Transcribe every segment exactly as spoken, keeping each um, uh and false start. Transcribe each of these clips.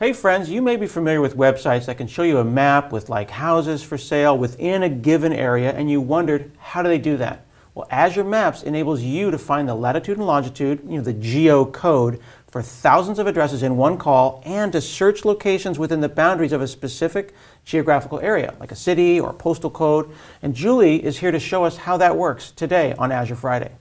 Hey friends, you may be familiar with websites that can show you a map with like houses for sale within a given area, and you wondered, how do they do that? Well, Azure Maps enables you to find the latitude and longitude, you know, the geocode, for thousands of addresses in one call, and to search locations within the boundaries of a specific geographical area, like a city or a postal code. And Julie is here to show us how that works today on Azure Friday.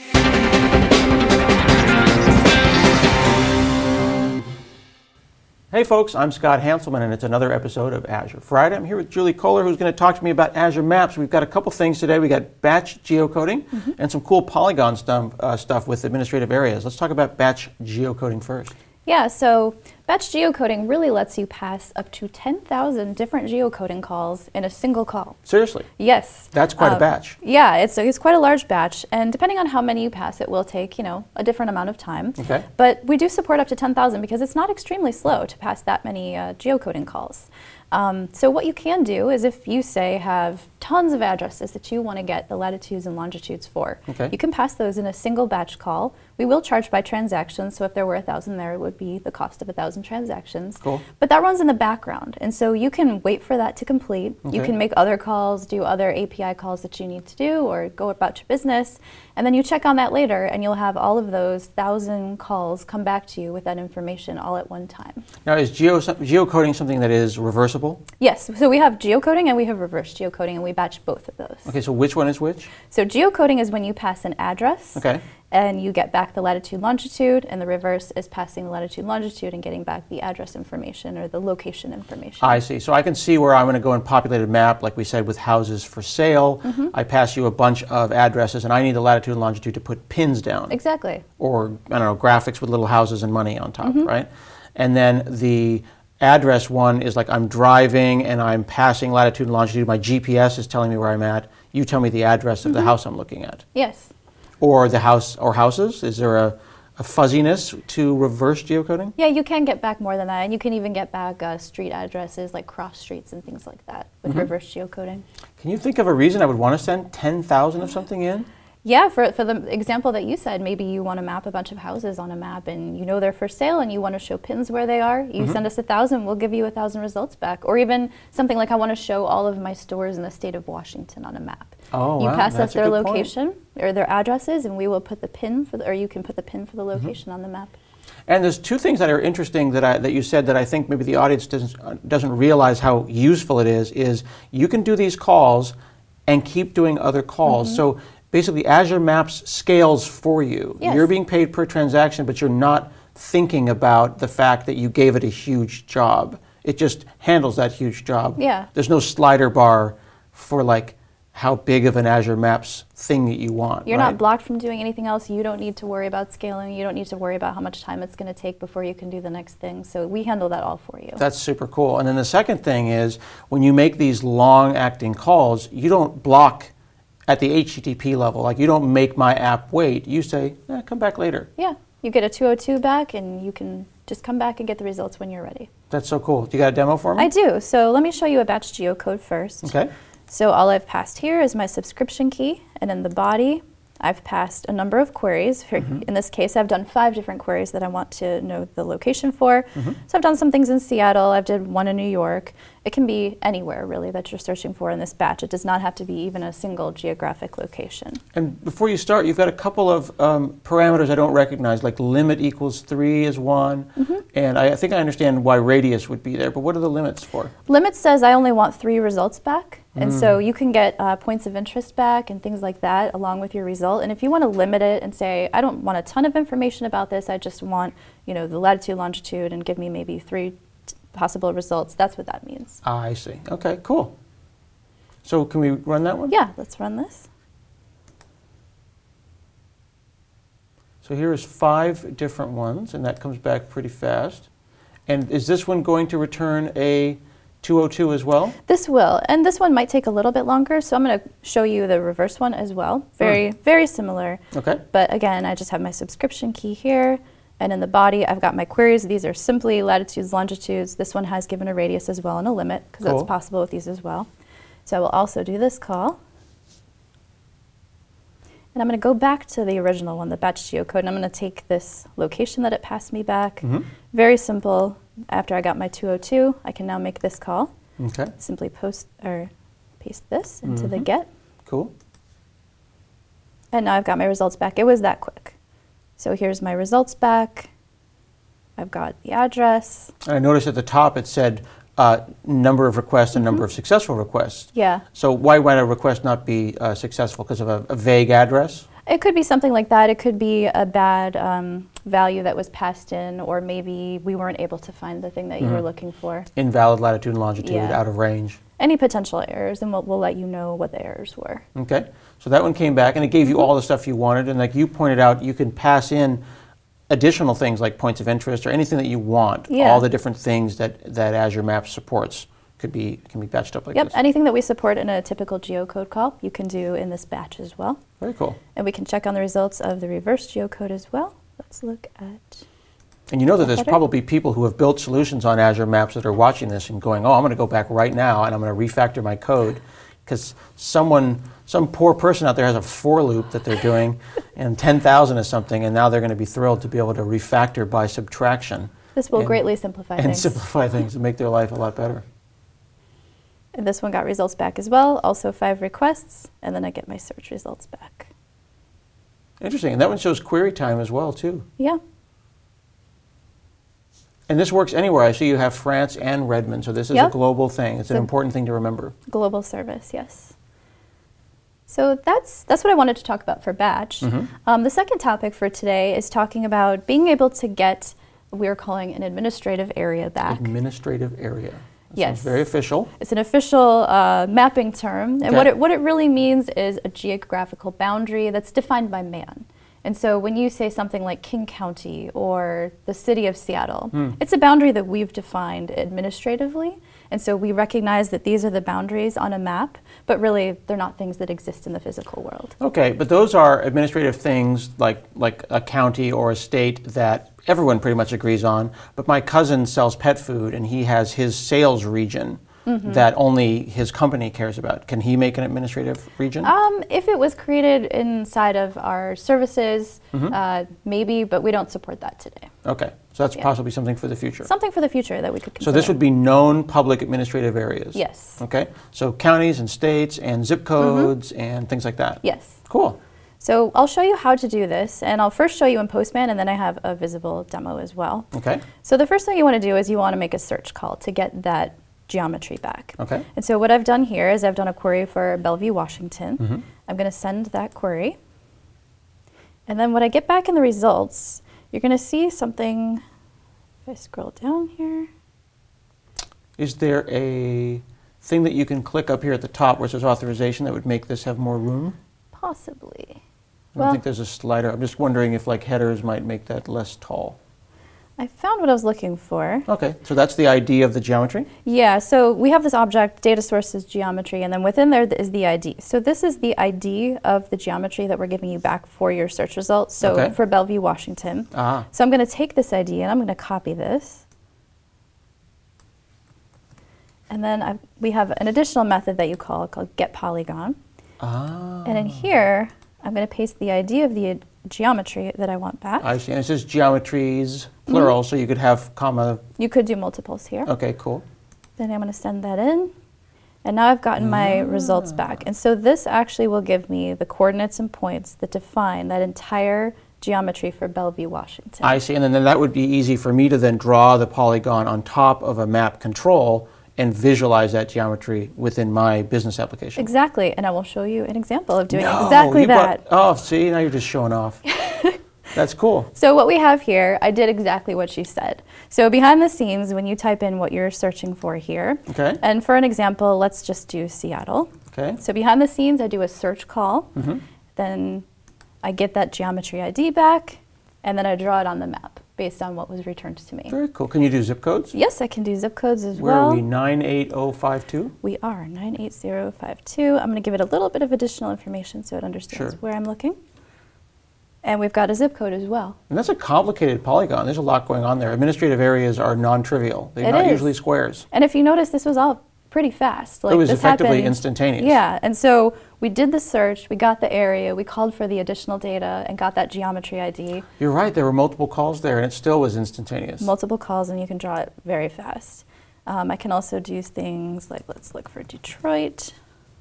Hey folks, I'm Scott Hanselman, and it's another episode of Azure Friday. I'm here with Julie Kohler, who's going to talk to me about Azure Maps. We've got a couple things today. We got batch geocoding mm-hmm. and some cool Polygon stuff, uh, stuff with administrative areas. Let's talk about batch geocoding first. Yeah, so batch geocoding really lets you pass up to ten thousand different geocoding calls in a single call. Seriously? Yes. That's quite um, a batch. Yeah, it's, it's quite a large batch, and depending on how many you pass, it will take, you know, a different amount of time. Okay. But we do support up to ten thousand because it's not extremely slow to pass that many uh, geocoding calls. Um, so what you can do is, if you say have tons of addresses that you want to get the latitudes and longitudes for, okay. you can pass those in a single batch call. We will charge by transaction, so if there were a thousand there, it would be the cost of a thousand transactions. Cool. But that runs in the background, and so you can wait for that to complete. Okay. You can make other calls, do other A P I calls that you need to do, or go about your business, and then you check on that later, and you'll have all of those thousand calls come back to you with that information all at one time. Now, is geo geocoding something that is reversible? Yes, so we have geocoding and we have reverse geocoding, and we batch both of those. Okay, so which one is which? So geocoding is when you pass an address. Okay. And you get back the latitude, longitude, and the reverse is passing the latitude, longitude, and getting back the address information or the location information. I see. So I can see where I'm going to go and populate a map, like we said, with houses for sale. Mm-hmm. I pass you a bunch of addresses, and I need the latitude and longitude to put pins down. Exactly. Or, I don't know, graphics with little houses and money on top, mm-hmm. right? And then the address one is like I'm driving and I'm passing latitude and longitude. My G P S is telling me where I'm at. You tell me the address of mm-hmm. the house I'm looking at. Yes. Or the house or houses? Is there a, a fuzziness to reverse geocoding? Yeah, you can get back more than that, and you can even get back uh, street addresses like cross streets and things like that with mm-hmm. reverse geocoding. Can you think of a reason I would want to send ten thousand of something in? Yeah, for, for the example that you said, maybe you want to map a bunch of houses on a map and you know they're for sale and you want to show pins where they are. You mm-hmm. send us a thousand, we'll give you a thousand results back. Or even something like, I want to show all of my stores in the state of Washington on a map. Oh, you wow, pass that's us their a good location point. Or their addresses, and we will put the pin for the, or you can put the pin for the location mm-hmm. on the map. And there's two things that are interesting that I, that you said that I think maybe the audience doesn't uh, doesn't realize how useful it is. Is you can do these calls and keep doing other calls. Mm-hmm. So basically, Azure Maps scales for you. Yes. You're being paid per transaction, but you're not thinking about the fact that you gave it a huge job. It just handles that huge job. Yeah. There's no slider bar for like how big of an Azure Maps thing that you want. You're right? not blocked from doing anything else. You don't need to worry about scaling. You don't need to worry about how much time it's going to take before you can do the next thing. So we handle that all for you. That's super cool. And then the second thing is, when you make these long-acting calls, you don't block at the H T T P level. Like, you don't make my app wait. You say, eh, come back later. Yeah, you get a two oh two back, and you can just come back and get the results when you're ready. That's so cool. Do you got a demo for me? I do. So let me show you a batch geocode first. Okay. So all I've passed here is my subscription key, and in the body, I've passed a number of queries. Mm-hmm. In this case, I've done five different queries that I want to know the location for. Mm-hmm. So I've done some things in Seattle. I've did one in New York. It can be anywhere, really, that you're searching for in this batch. It does not have to be even a single geographic location. And before you start, you've got a couple of um, parameters I don't recognize, like limit equals three is one, mm-hmm. and I think I understand why radius would be there, but what are the limits for? Limit says I only want three results back, mm. and so you can get uh, points of interest back and things like that along with your result. And if you want to limit it and say, I don't want a ton of information about this, I just want, you know, the latitude, longitude, and give me maybe three possible results, that's what that means. Ah, I see. Okay, cool. So can we run that one? Yeah, let's run this. So here is five different ones, and that comes back pretty fast. And is this one going to return a two oh two as well? This will, and this one might take a little bit longer, so I'm going to show you the reverse one as well. Very, mm. very similar. Okay. But again, I just have my subscription key here. And in the body, I've got my queries. These are simply latitudes, longitudes. This one has given a radius as well and a limit, because cool. that's possible with these as well. So I will also do this call. And I'm going to go back to the original one, the batch geocode, and I'm going to take this location that it passed me back. Mm-hmm. Very simple, after I got my two oh two, I can now make this call. Okay. Simply post or paste this into the Mhm. get. Cool. And now I've got my results back. It was that quick. So here's my results back. I've got the address. And I noticed at the top it said uh, number of requests and number of successful requests. Yeah. So why might a request not be uh, successful? Because of a, a vague address? It could be something like that. It could be a bad um, value that was passed in, or maybe we weren't able to find the thing that you were Mhm. looking for. Invalid latitude and longitude, Yeah. out of range. Any potential errors, and we'll, we'll let you know what the errors were. Okay. So that one came back and it gave you all the stuff you wanted. And like you pointed out, you can pass in additional things like points of interest or anything that you want. Yeah. All the different things that, that Azure Maps supports could be can be batched up like Yep, this. anything that we support in a typical geocode call, you can do in this batch as well. Very cool. And we can check on the results of the reverse geocode as well. Let's look at, And you know that that there's better? probably people who have built solutions on Azure Maps that are watching this and going, oh, I'm going to go back right now and I'm going to refactor my code because someone, some poor person out there has a for loop that they're doing and ten thousand is something, and now they're going to be thrilled to be able to refactor by subtraction. this will And- greatly simplify and things. simplify things and make their life a lot better. And this one got results back as well, also five requests, and then I get my search results back. Interesting. And that one shows query time as well, too. Yeah, And this works anywhere. I see you have France and Redmond, so this is Yep. a global thing. It's an So- important thing to remember. global service, yes. So that's that's what I wanted to talk about for batch. Mhm. Um, the second topic for today is talking about being able to get what we're calling an administrative area back. Administrative area. That Yes. sounds very official. It's an official uh, mapping term, and Okay. what it what it really means is a geographical boundary that's defined by man. And so when you say something like King County or the city of Seattle, Hmm. it's a boundary that we've defined administratively. And so we recognize that these are the boundaries on a map, but really they're not things that exist in the physical world. Okay, but those are administrative things like like a county or a state that everyone pretty much agrees on. But my cousin sells pet food and he has his sales region Mm-hmm. that only his company cares about. Can he make an administrative region? Um, if it was created inside of our services, Mhm. uh, maybe, but we don't support that today. Okay, so that's Yeah. possibly something for the future. Something for the future that we could So consider. this would be known public administrative areas? Yes. Okay, so counties and states and zip codes and things like that? Yes. Cool. So I'll show you how to do this, and I'll first show you in Postman, and then I have a visible demo as well. Okay, So the first thing you want to do is you want to make a search call to get that geometry back. okay. And so what I've done here is I've done a query for Bellevue, Washington. Mhm. I'm going to send that query. And then when I get back in the results, you're going to see something, if I scroll down here. Is there a thing that you can click up here at the top where it says authorization that would make this have more room? Possibly. I don't Well- think there's a slider. I'm just wondering if like headers might make that less tall. I found what I was looking for. Okay, so that's the I D of the geometry? Yeah, so we have this object, data source is geometry, and then within there is the I D. So this is the I D of the geometry that we're giving you back for your search results. So Okay. for Bellevue, Washington. Ah, So I'm going to take this I D and I'm going to copy this. And then I, we have an additional method that you call called getPolygon. ah. And in here, I'm going to paste the I D of the geometry that I want back. I see, and it says geometries, plural, so you could have comma, You could do multiples here. okay, cool. Then I'm going to send that in. And now I've gotten my results back. And so this actually will give me the coordinates and points that define that entire geometry for Bellevue, Washington. I see, and then, then that would be easy for me to then draw the polygon on top of a map control and visualize that geometry within my business application. Exactly. And I will show you an example of doing No, exactly you brought- that. oh, see, now you're just showing off. That's cool. So what we have here, I did exactly what she said. So behind the scenes, when you type in what you're searching for here, Okay, and for an example, let's just do Seattle. okay. So behind the scenes, I do a search call, Mhm. then I get that geometry I D back, and then I draw it on the map based on what was returned to me. Very cool. Can you do zip codes? Yes, I can do zip codes as Where well. are we? nine eight zero five two? We are nine eight zero five two. I'm going to give it a little bit of additional information so it understands Sure. where I'm looking. And we've got a zip code as well. And that's a complicated polygon. There's a lot going on there. Administrative areas are non-trivial. They're It not is. usually squares. And if you notice, this was all pretty fast. It was this effectively happened- instantaneous. Yeah, and so we did the search, we got the area, we called for the additional data and got that geometry I D. You're right, there were multiple calls there and it still was instantaneous. Multiple calls and you can draw it very fast. Um, I can also do things like, let's look for Detroit.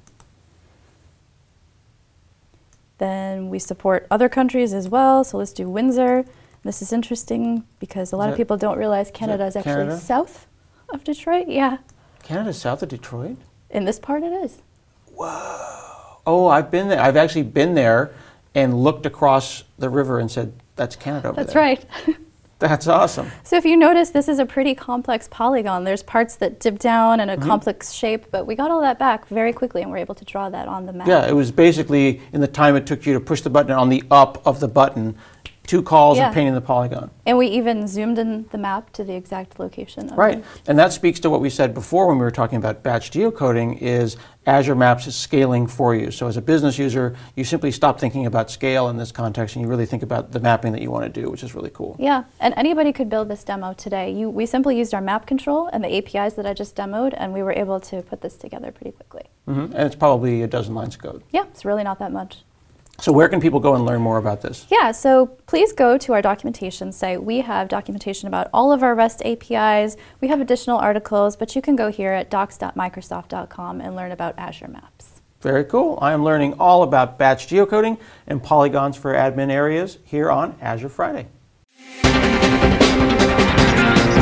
Then we support other countries as well, so let's do Windsor. This is interesting because a lot that- of people don't realize Canada is, that actually Canada? south of Detroit. Yeah, Canada's south of Detroit? in this part it is. Oh, I've been there. I've actually been there and looked across the river and said, that's Canada over That's there. right. That's awesome. So if you notice, this is a pretty complex polygon. There's parts that dip down in a Mm-hmm. complex shape, but we got all that back very quickly and we're able to draw that on the map. Yeah, it was basically in the time it took you to push the button on the up of the button, two calls Yeah. and painting the polygon. And we even zoomed in the map to the exact location of Right, it. and that speaks to what we said before when we were talking about batch geocoding is Azure Maps is scaling for you. So as a business user, you simply stop thinking about scale in this context and you really think about the mapping that you want to do, which is really cool. Yeah, and anybody could build this demo today. You, we simply used our map control and the A P Is that I just demoed, and we were able to put this together pretty quickly. hmm And it's probably a dozen lines of code. Yeah, it's really not that much. So where can people go and learn more about this? Yeah, so please go to our documentation site. We have documentation about all of our REST A P Is. We have additional articles, but you can go here at docs dot microsoft dot com and learn about Azure Maps. Very cool. I am learning all about batch geocoding and polygons for admin areas here on Azure Friday.